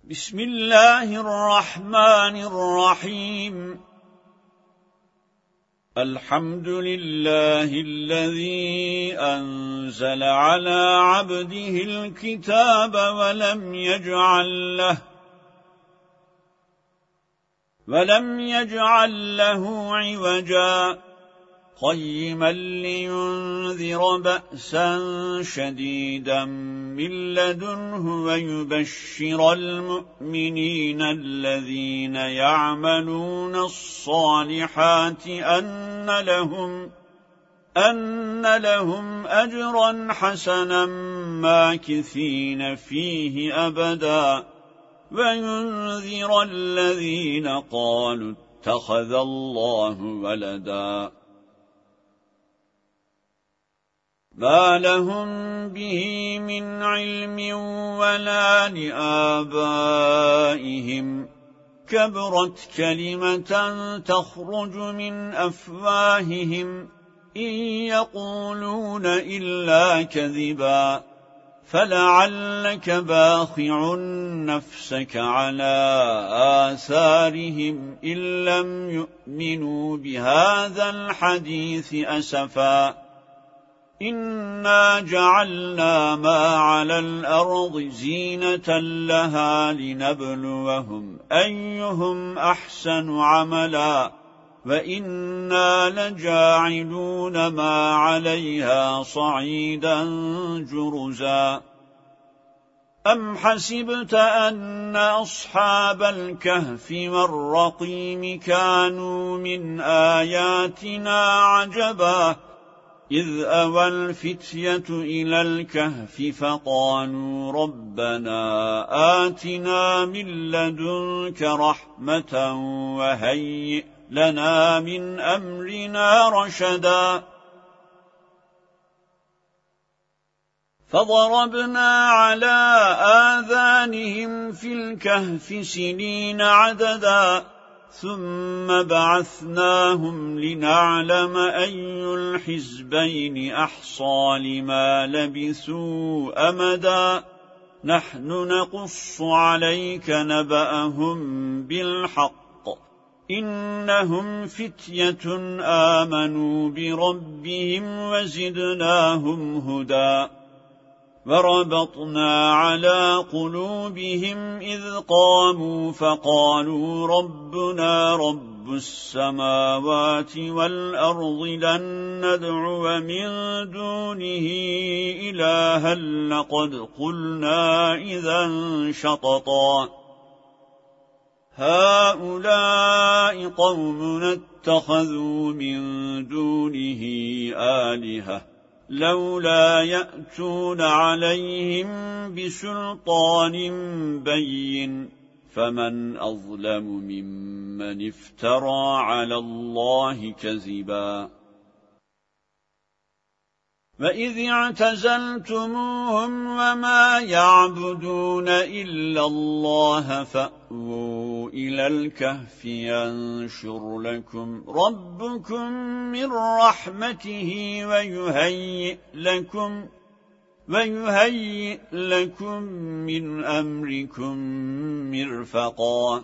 بسم الله الرحمن الرحيم الحمد لله الذي أنزل على عبده الكتاب ولم يجعل له عوجا قيما لينذر بأسا شديدا من لدنه ويبشر المؤمنين الذين يعملون الصالحات أن لهم أجرا حسنا ماكثين فيه أبدا وينذر الذين قالوا اتخذ الله ولدا ما لهم به من علم ولا لآبائهم كبرت كلمة تخرج من أفواههم إن يقولون إلا كذبا فلعلك باخع نفسك على آثارهم إن لم يؤمنوا بهذا الحديث أسفا إنا جعلنا ما على الأرض زينة لها لنبلوهم أيهم أحسن عملا وإنا لجاعلون ما عليها صعيدا جرزا أم حسبت أن أصحاب الكهف والرقيم كانوا من آياتنا عجبا إذ أوى الفتية إلى الكهف فقالوا ربنا آتنا من لدنك رحمة وهيئ لنا من أمرنا رشدا فضربنا على آذانهم في الكهف سنين عددا ثم بعثناهم لنعلم أي الحزبين أحصى لما لبثوا أمدا نحن نقص عليك نبأهم بالحق إنهم فتية آمنوا بربهم وزدناهم هدى وربطنا على قلوبهم إذ قاموا فقالوا ربنا رب السماوات والأرض لن ندعو من دونه إلها لقد قلنا إذا شططا هؤلاء قوم اتخذوا من دونه آلهة لولا يأتون عليهم بسلطان بين فمن أظلم ممن افترى على الله كذبا وإذ اعتزلتموهم وما يعبدون إلا الله فأووا إلى الكهف ينشر لكم ربكم من رحمته ويهيئ لكم من أمركم مرفقا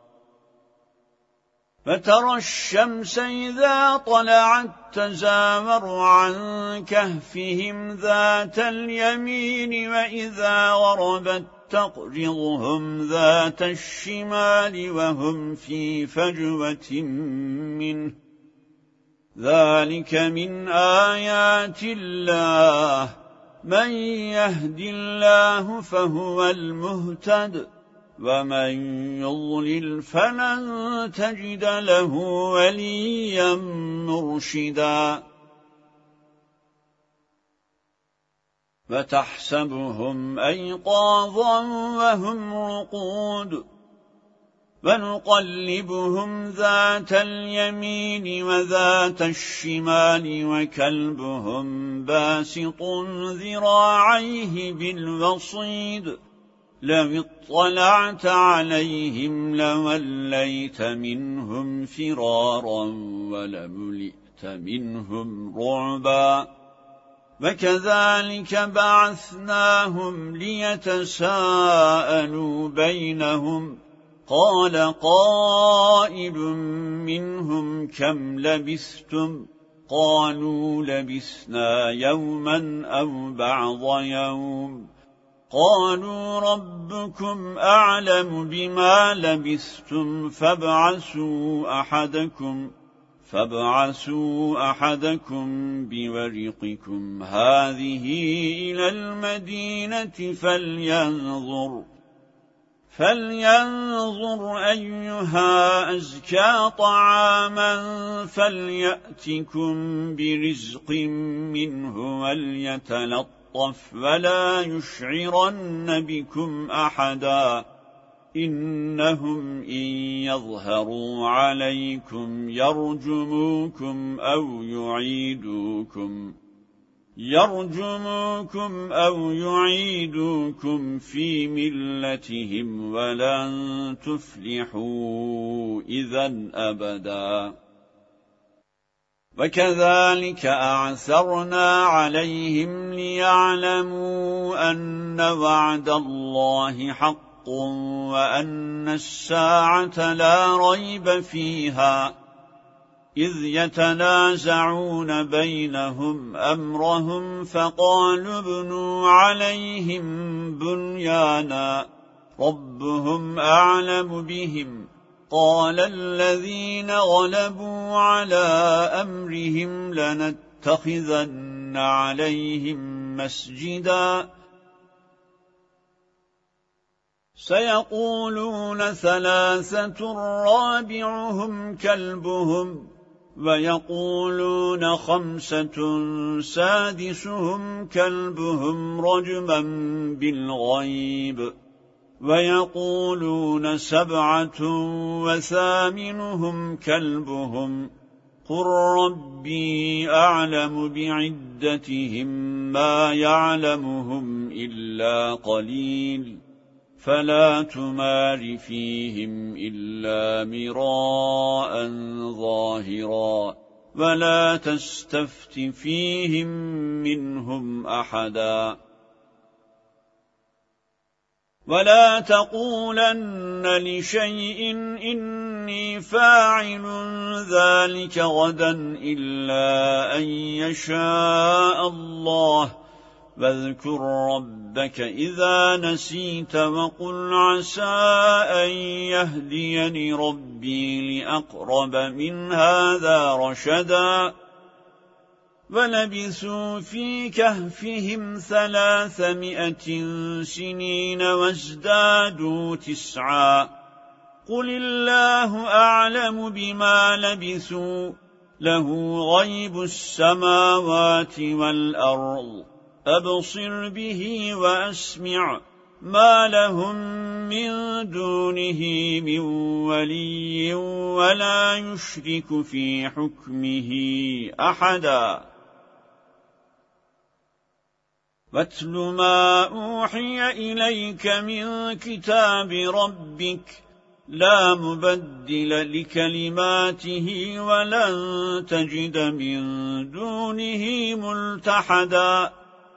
فترى الشمس إذا طلعت تزاور عن كهفهم ذات اليمين وإذا غربت تقرضهم ذات الشمال وهم في فجوة منه ذلك من آيات الله من يهد الله فهو المهتد ومن يضلل فلن تجد له وليا مرشدا فتحسبهم أيقاظا وهم رقود ونقلبهم ذات اليمين وذات الشمال وكلبهم باسط ذراعيه بالوصيد لو اطلعت عليهم لوليت منهم فرارا ولملئت منهم رعبا وكذلك بعثناهم ليتساءلوا بينهم قال قائل منهم كم لبثتم قالوا لبثنا يوما أو بعض يوم قالوا ربكم أعلم بما لبثتم فابعثوا أحدكم بورقكم هذه إلى المدينة فلينظر أيها أزكى طعاما فليأتكم برزق منه وليتلطف ولا يشعرن بكم أحدا إنهم إن يظهروا عليكم يرجموكم أو يعيدوكم في ملتهم ولن تفلحوا إذا أبدا وكذلك أعثرنا عليهم ليعلموا أن وعد الله حق وأن الساعة لا ريب فيها إذ يتنازعون بينهم أمرهم فقالوا ابنوا عليهم بنيانا ربهم أعلم بهم قال الذين غلبوا على أمرهم لنتخذن عليهم مسجدا سيقولون ثلاثة رابعهم كلبهم ويقولون خمسة سادسهم كلبهم رجما بالغيب ويقولون 7 وثامنهم كلبهم قل ربي أعلم بعدتهم ما يعلمهم إلا قليل فلا تمار فيهم إلا مراء ظاهرا ولا تستفت فيهم منهم أحدا ولا تقولن لشيء إني فاعل ذلك غدا إلا أن يشاء الله واذكر ربك إذا نسيت وقل عسى أن يهديني ربي لأقرب من هذا رشدا ولبثوا في كهفهم 300 سنين وازدادوا 9 قل الله أعلم بما لبثوا له غيب السماوات والأرض أبصر به وأسمع ما لهم من دونه من ولي ولا يشرك في حكمه أحدا واتل ما أوحي إليك من كتاب ربك لا مبدل لكلماته ولن تجد من دونه ملتحدا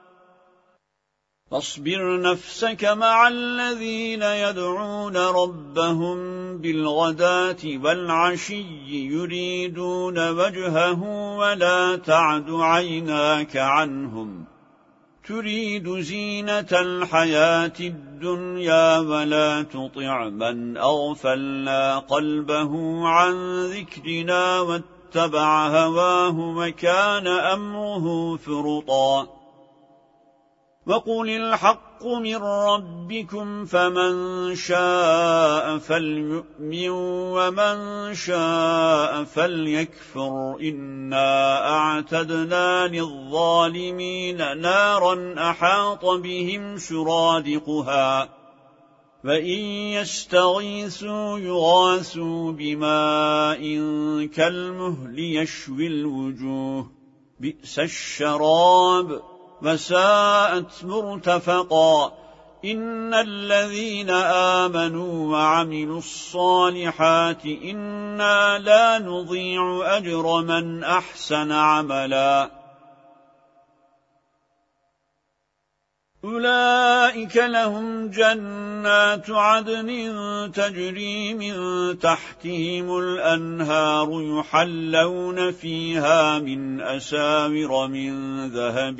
فاصبر نفسك مع الذين يدعون ربهم بالغداة والعشي يريدون وجهه ولا تعد عيناك عنهم تريد زينة الحياة الدنيا ولا تطع من أغفلنا قلبه عن ذكرنا واتبع هواه وكان أمره فرطا وقل الحق من ربكم فمن شاء فليؤمن ومن شاء فليكفر إنا أعتدنا للظالمين نارا أحاط بهم سرادقها وإن يستغيثوا يغاثوا بماء كالمهل يشوي الوجوه بئس الشراب وساءت مرتفقا إن الذين آمنوا وعملوا الصالحات إنا لا نضيع أجر من أحسن عملا أولئك لهم جنات عدن تجري من تحتهم الأنهار يحلون فيها من أساور من ذهب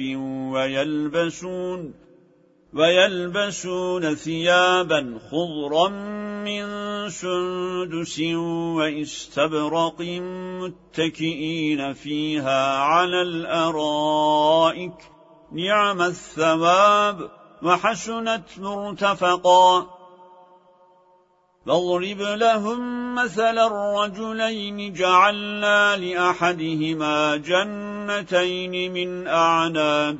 ويلبسون ثيابا خضرا من سندس وإستبرق متكئين فيها على الأرائك نعم الثواب وحسنت مرتفقا واضرب لهم مثل الرجلين جعلنا لأحدهما جنتين من أعناب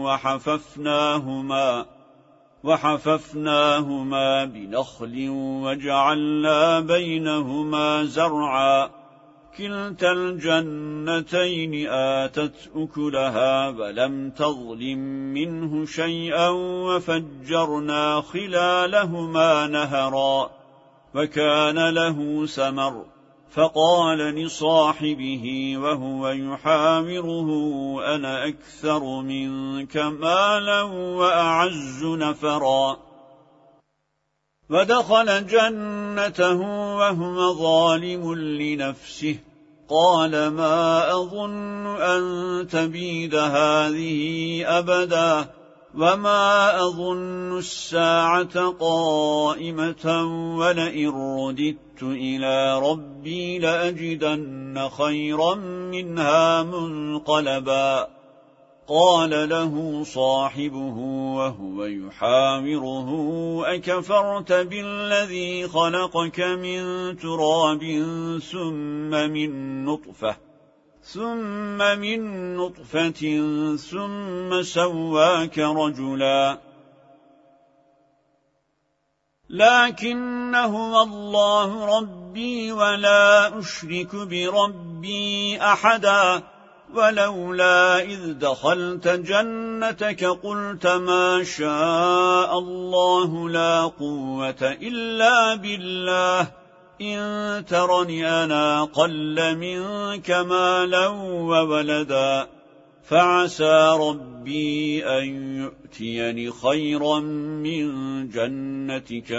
وحففناهما بنخل وجعلنا بينهما زرعا كلتا الجنتين آتت أكلها ولم تظلم منه شيئا وفجرنا خلالهما نهرا وكان له ثمر فقال لصاحبه وهو يحاوره أنا أكثر منك مالا وأعز نفرا ودخل جنته وهو ظالم لنفسه قال ما أظن أن تبيد هذه أبدا وما أظن الساعة قائمة ولئن رددت إلى ربي لأجدن خيرا منها منقلبا قال له صاحبه وهو يحاوره أكفرت بالذي خلقك من تراب ثم من نطفة ثم سواك رجلا لكن هو الله ربي ولا أشرك بربي أحدا ولولا إذ دخلت جنتك قلت ما شاء الله لا قوة إلا بالله إن ترني أنا أقل منك مالا وولدا فعسى ربي أن يؤتيني خيرا من جنتك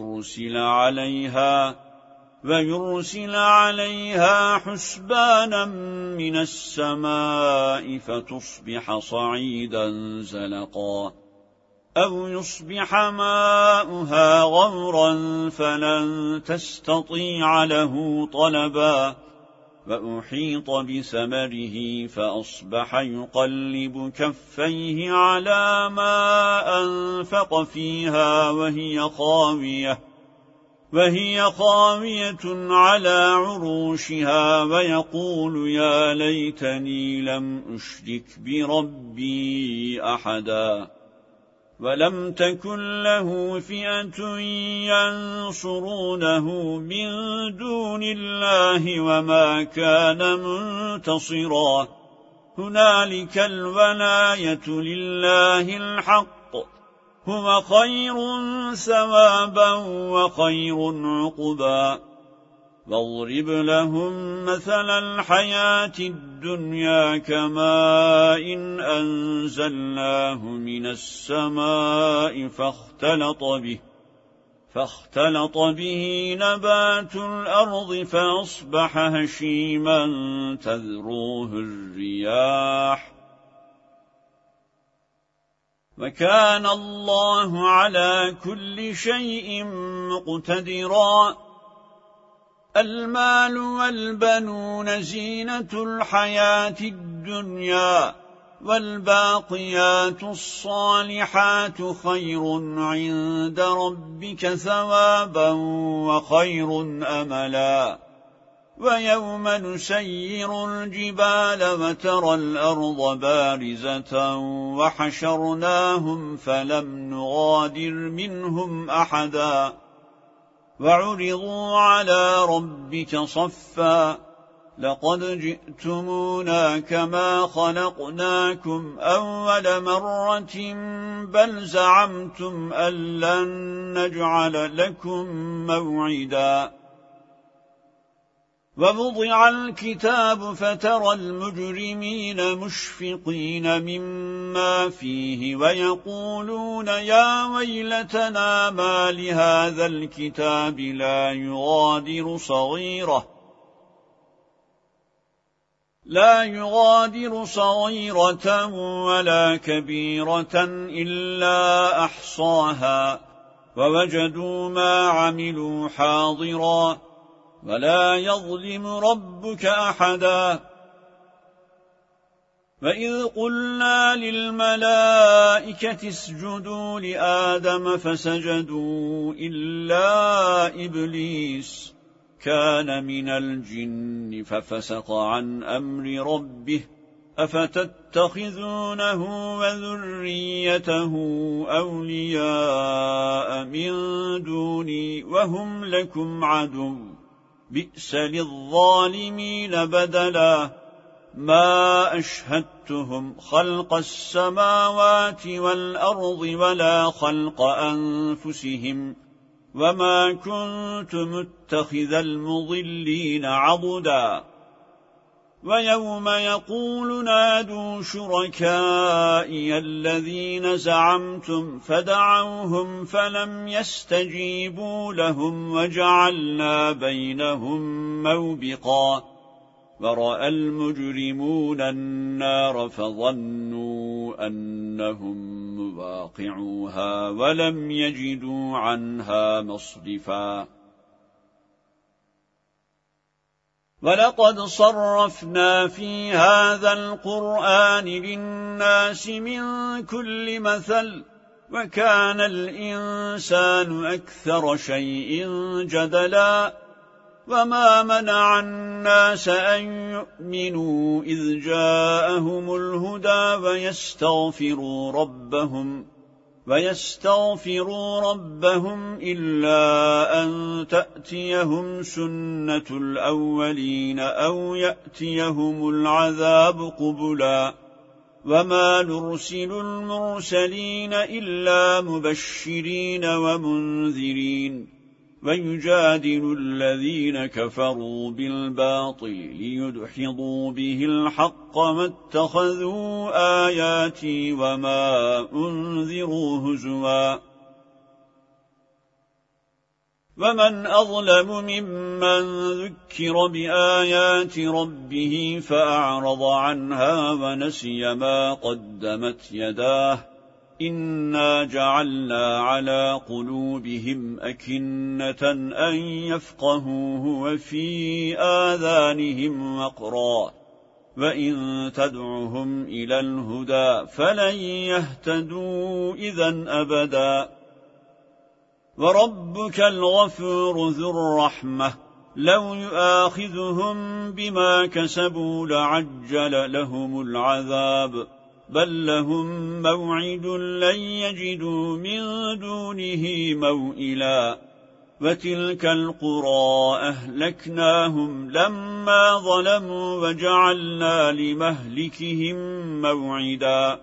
ويرسل عليها حسبانا من السماء فتصبح صعيدا زلقا أو يصبح ماؤها غورا فلن تستطيع له طلبا وأحيط بثمره فأصبح يقلب كفيه على ما أنفق فيها وهي خاوية على عروشها ويقول يا ليتني لم أشرك بربي أحدا ولم تكن له فئة ينصرونه من دون الله وما كان منتصرا هنالك الولاية لله الحق هو خير ثوابا وخير عقبا واضرب لهم مثل الحياة الدنيا كماء أنزلناه من السماء فاختلط به نبات الأرض فأصبح هشيما تذروه الرياح وكان الله على كل شيء مقتدرا المال والبنون زينة الحياة الدنيا والباقيات الصالحات خير عند ربك ثوابا وخير أملا ويوم نسير الجبال وترى الأرض بارزة وحشرناهم فلم نغادر منهم أحدا وعرضوا على ربك صفا لقد جئتمونا كما خلقناكم أول مرة بل زعمتم أن لن نجعل لكم موعدا ووضع الكتاب فترى المجرمين مشفقين مما فيه ويقولون يا ويلتنا ما لهذا الكتاب لا يغادر صغيرة ولا كبيرة إلا أحصاها ووجدوا ما عملوا حاضرا ولا يظلم ربك أحدا وإذ قلنا للملائكة اسجدوا لآدم فسجدوا إلا إبليس كان من الجن ففسق عن أمر ربه أفتتخذونه وذريته أولياء من دوني وهم لكم عدو بئس للظالمين بدلا ما أشهدتهم خلق السماوات والأرض ولا خلق أنفسهم وما كنت متخذ المضلين عضدا ويوم يقول نادوا شركائي الذين زعمتم فدعوهم فلم يستجيبوا لهم وجعلنا بينهم موبقا ورأى المجرمون النار فظنوا أنهم مواقعوها ولم يجدوا عنها مصرفا ولقد صرفنا في هذا القرآن للناس من كل مثل وكان الإنسان أكثر شيء جدلا وما منع الناس أن يؤمنوا إذ جاءهم الهدى ويستغفروا ربهم إلا أن تأتيهم سنة الأولين أو يأتيهم العذاب قبلا وما نرسل المرسلين إلا مبشرين ومنذرين ويجادل الذين كفروا بالباطل ليدحضوا به الحق ما اتخذوا آياتي وما أنذروا هزوا ومن أظلم ممن ذكر بآيات ربه فأعرض عنها ونسي ما قدمت يداه إنا جعلنا على قلوبهم أكنة أن يفقهوه وفي آذانهم وقرا وإن تدعهم إلى الهدى فلن يهتدوا إذا أبدا وربك الغفور ذو الرحمة لو يؤاخذهم بما كسبوا لعجل لهم العذاب بل لهم موعد لن يجدوا من دونه موئلا وتلك القرى أهلكناهم لما ظلموا وجعلنا لمهلكهم موعدا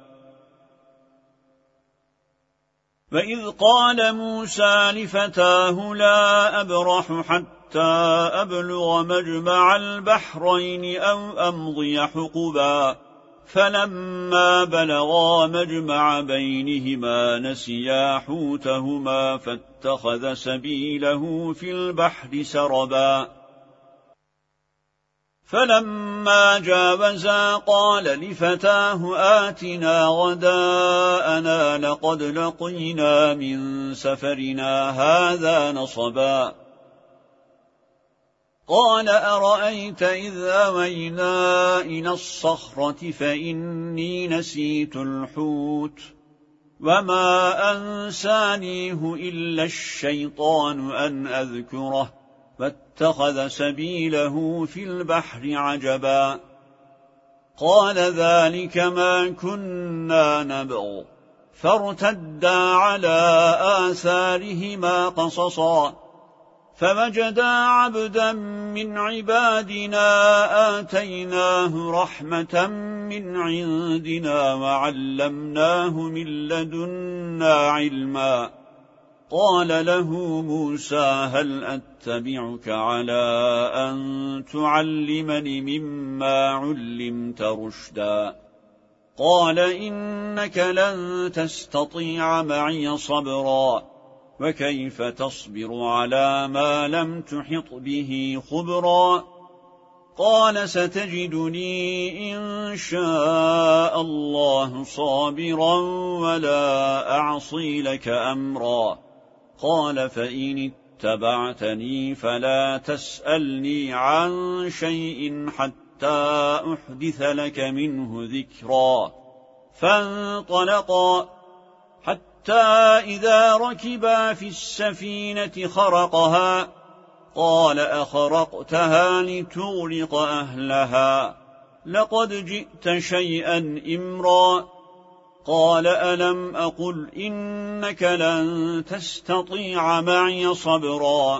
وإذ قال موسى لفتاه لا أبرح حتى أبلغ مجمع البحرين أو أمضي حقبا فلما بلغا مجمع بينهما نسيا حوتهما فاتخذ سبيله في البحر سربا فلما جاوزا قال لفتاه آتنا غداءنا لقد لقينا من سفرنا هذا نصبا قال أرأيت إذ أوينا إلى الصخرة فإني نسيت الحوت وما أنسانيه إلا الشيطان أن أذكره فاتخذ سبيله في البحر عجبا قال ذلك ما كنا نبغ فارتدا على آثارهما قصصا فوجدا عبدا من عبادنا آتيناه رحمة من عندنا وعلمناه من لدنا علما قال له موسى هل أتبعك على أن تعلمني مما علمت رشدا قال إنك لن تستطيع معي صبرا وكيف تصبر على ما لم تحط به خبرا قال ستجدني إن شاء الله صابرا ولا أعصي لك أمرا قال فإن اتبعتني فلا تسألني عن شيء حتى أحدث لك منه ذكرا فانطلقا حتى إذا ركبا في السفينة خرقها قال أخرقتها لتغرق أهلها لقد جئت شيئا إمرا قال ألم أقل إنك لن تستطيع معي صبرا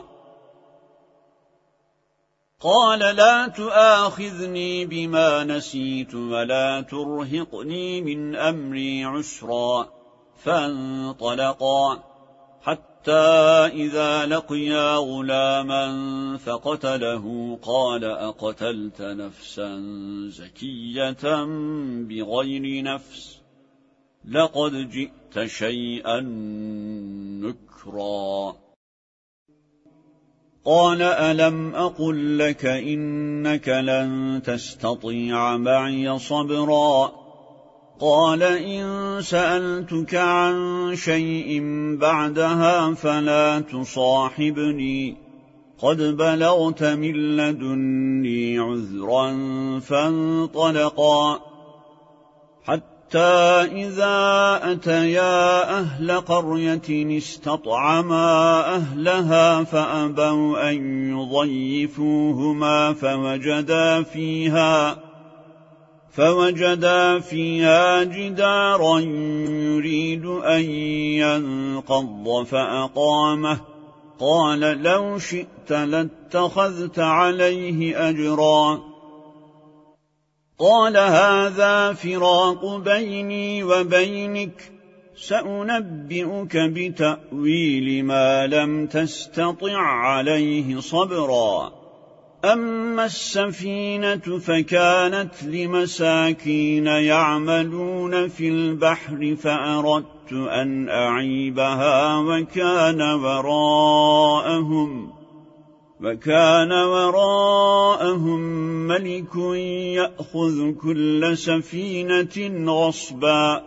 قال لا تؤاخذني بما نسيت ولا ترهقني من أمري عسرا فانطلقا حتى إذا لقيا غلاما فقتله قال أقتلت نفسا زكية بغير نفس لقد جئت شيئا نكرا قال ألم أقل لك إنك لن تستطيع معي صبرا قال إن سألتك عن شيء بعدها فلا تصاحبني قد بلغت من لدني عذرا فانطلقا حتى إذا أتيا أهل قرية استطعما أهلها فأبوا أن يضيفوهما فوجدا فيها جدارا يريد أن ينقض فأقامه قال لو شئت لاتخذت عليه أجرا قال هذا فراق بيني وبينك سأنبئك بتأويل ما لم تستطع عليه صبرا أما السفينة فكانت لمساكين يعملون في البحر فأردت أن أعيبها وكان وراءهم ملك يأخذ كل سفينة غصبا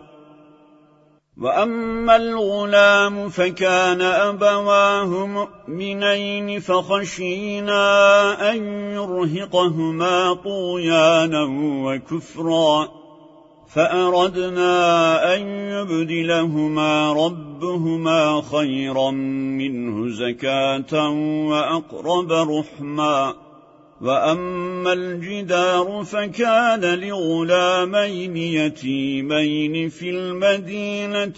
وأما الغلام فكان أبواه مؤمنين فخشينا أن يرهقهما طغيانا وكفرا فأردنا أن يبدلهما ربهما خيرا منه زكاة وأقرب رحما وأما الجدار فكان لغلامين يتيمين في المدينة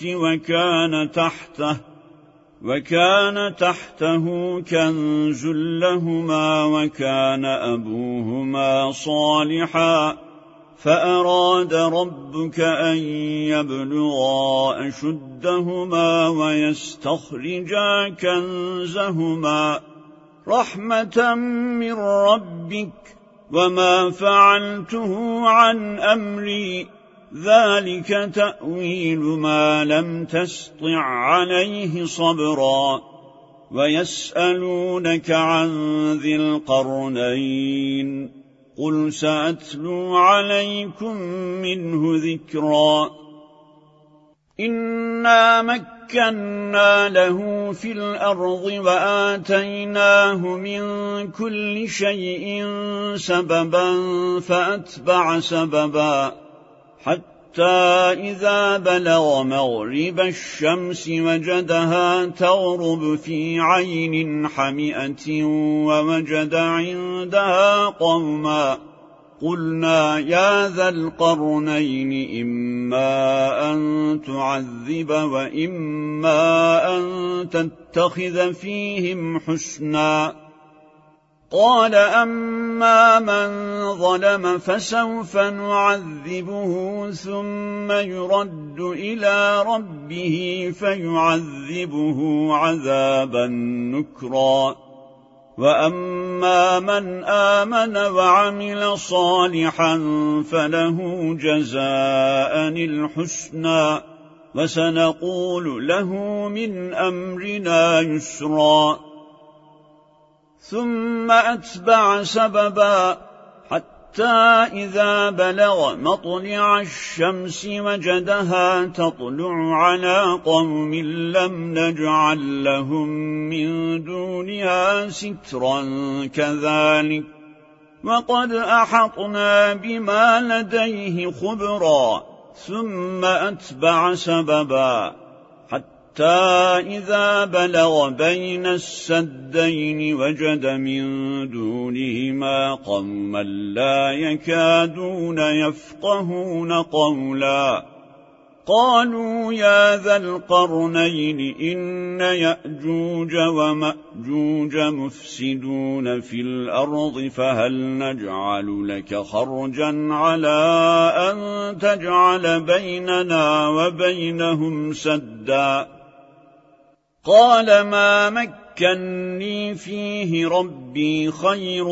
وكان تحته كنز لهما وكان أبوهما صالحا فأراد ربك أن يبلغا أشدهما ويستخرجا كنزهما رحمة من ربك وما فعلته عن أمري ذلك تأويل ما لم تستطع عليه صبرا ويسألونك عن ذي القرنين قل سأتلو عليكم منه ذكرا إنا مكنا له في الأرض وآتيناه من كل شيء سببا فأتبع سببا حتى إذا بلغ مغرب الشمس وجدها تغرب في عين حمئة ووجد عندها قوما قلنا يا ذا القرنين إما أن تعذب وإما أن تتخذ فيهم حسنا قال أما من ظلم فسوف نعذبه ثم يرد إلى ربه فيعذبه عذابا نكرا وأما من آمن وعمل صالحا فله جزاء الحسنى وسنقول له من أمرنا يسرا ثم أتبع سببا حتى إذا بلغ مطلع الشمس وجدها تطلع على قوم لم نجعل لهم من دونها سترا كذلك وقد أحطنا بما لديه خبرا ثم أتبع سببا حتى إذا بلغ بين السدين وجد من دونهما قوما لا يكادون يفقهون قولا قالوا يا ذا القرنين إن يأجوج ومأجوج مفسدون في الأرض فهل نجعل لك خرجا على أن تجعل بيننا وبينهم سدا قال ما مكني فيه ربي خير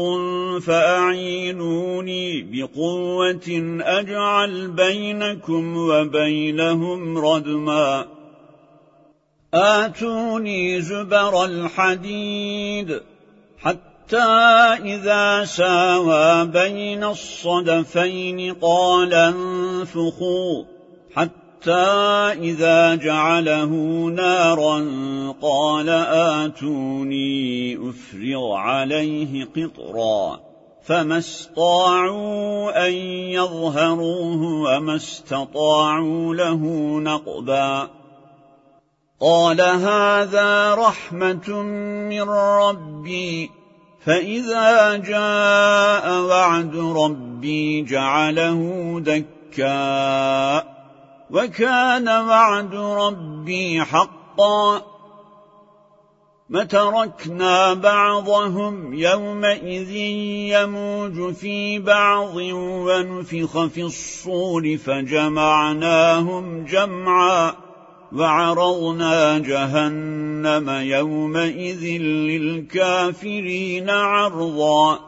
فأعينوني بقوة أجعل بينكم وبينهم ردما آتوني زبر الحديد حتى إذا ساوى بين الصدفين قال انفخوا حتى إذا جعله نارا قال آتوني أفرغ عليه قطرا فما استطاعوا أن يظهروه وما استطاعوا له نقبا قال هذا رحمة من ربي فإذا جاء وعد ربي جعله دكا وكان وعد ربي حقا متركنا بعضهم يومئذ يموج في بعض ونفخ في الصور فجمعناهم جمعا وعرضنا جهنم يومئذ للكافرين عرضا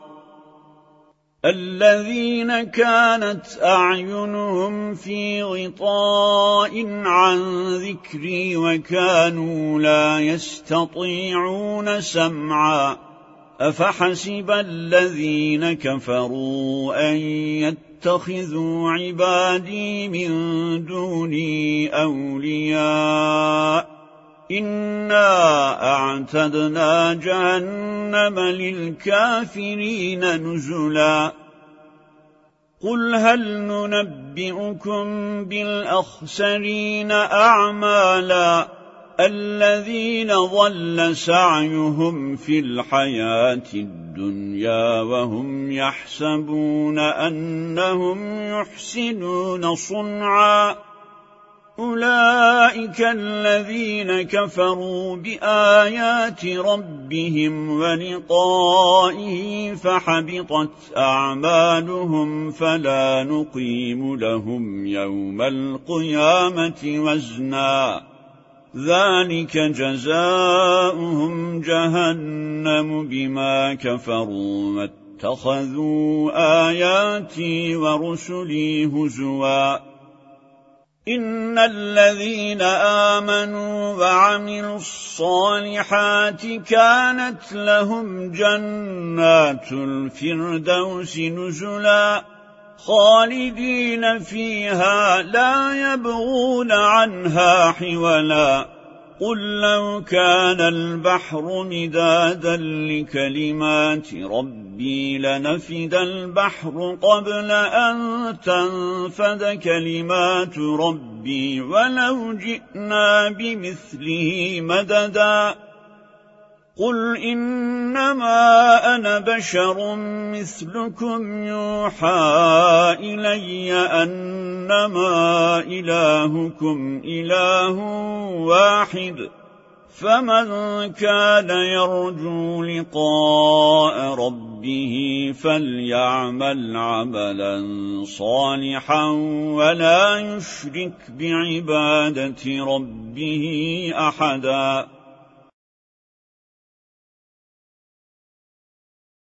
الذين كانت أعينهم في غطاء عن ذكري وكانوا لا يستطيعون سمعا أفحسب الذين كفروا أن يتخذوا عبادي من دوني أولياء إنا أعتدنا جهنم للكافرين نزلا قل هل ننبئكم بالأخسرين أعمالا الذين ضل سعيهم في الحياة الدنيا وهم يحسبون أنهم يحسنون صنعا أولئك الذين كفروا بآيات ربهم ولقائه فحبطت أعمالهم فلا نقيم لهم يوم القيامة وزنا ذلك جزاؤهم جهنم بما كفروا واتخذوا آياتي ورسلي هزوا إن الذين آمنوا وعملوا الصالحات كانت لهم جنات الفردوس نزلا خالدين فيها لا يبغون عنها حولا قل لو كان البحر مدادا لكلمات ربي لنفد البحر قبل أن تنفد كلمات ربي ولو جئنا بمثله مددا قل إنما أنا بشر مثلكم يوحى إلي أنما إلهكم إله واحد فمن كان يرجو لقاء ربه فليعمل عملا صالحا ولا يشرك بعبادة ربه أحدا.